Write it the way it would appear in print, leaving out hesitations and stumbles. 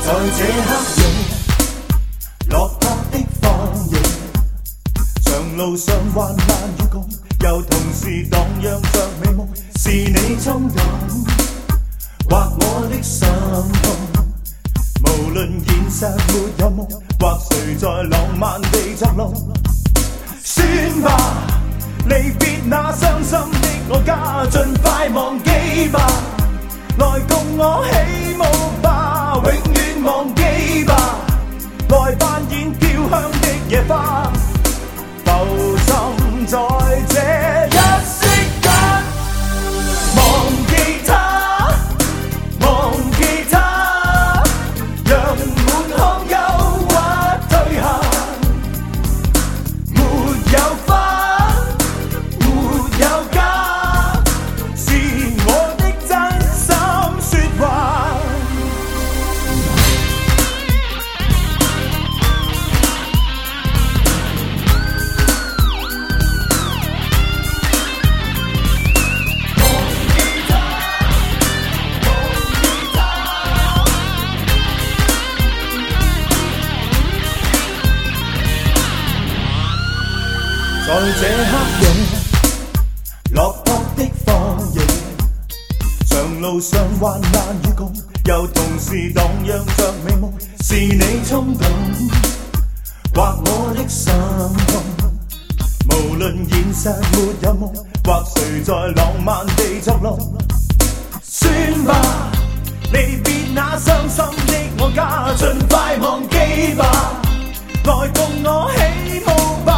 在这黑夜，落魄的荒野，长路上患难与共，又同时荡漾着美梦。是你冲动，或我的心痛。無論現實沒有夢，或誰在浪漫地作弄。算吧，離別那傷心的我家，盡快忘記吧。來共我起舞吧，永遠忘記吧。來扮演飄香的野花，浮沉在這一息間。忘記他，忘記他，讓滿腔憂鬱退下。沒有花，沒有家，是我的真心說話。在這黑夜，落魄的荒野，長路上患難與共，又同時蕩漾着美夢。是你衝動，或我的心痛。無論現實沒有夢，或誰在浪漫地作弄。算吧，離別那傷心的我家，盡快忘記吧。來共我起舞吧。